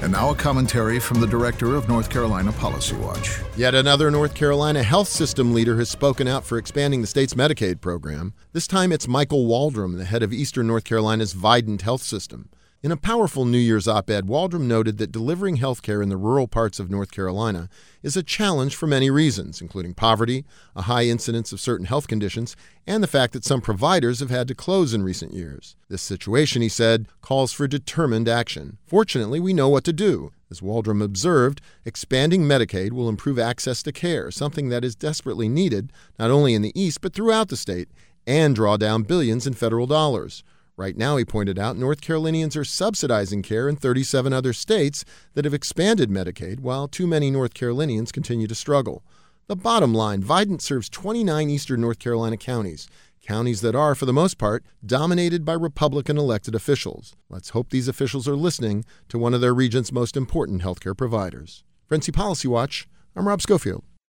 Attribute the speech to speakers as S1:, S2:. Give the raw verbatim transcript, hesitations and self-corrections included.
S1: And now a commentary from the director of North Carolina Policy Watch.
S2: Yet another North Carolina health system leader has spoken out for expanding the state's Medicaid program. This time it's Michael Waldron, the head of Eastern North Carolina's Vidant Health System. In a powerful New Year's op-ed, Waldron noted that delivering health care in the rural parts of North Carolina is a challenge for many reasons, including poverty, a high incidence of certain health conditions, and the fact that some providers have had to close in recent years. This situation, he said, calls for determined action. Fortunately, we know what to do. As Waldron observed, expanding Medicaid will improve access to care, something that is desperately needed not only in the East but throughout the state, and draw down billions in federal dollars. Right now, he pointed out, North Carolinians are subsidizing care in thirty-seven other states that have expanded Medicaid, while too many North Carolinians continue to struggle. The bottom line, Vidant serves twenty-nine eastern North Carolina counties, counties that are, for the most part, dominated by Republican elected officials. Let's hope these officials are listening to one of their region's most important healthcare providers. For N C Policy Watch, I'm Rob Schofield.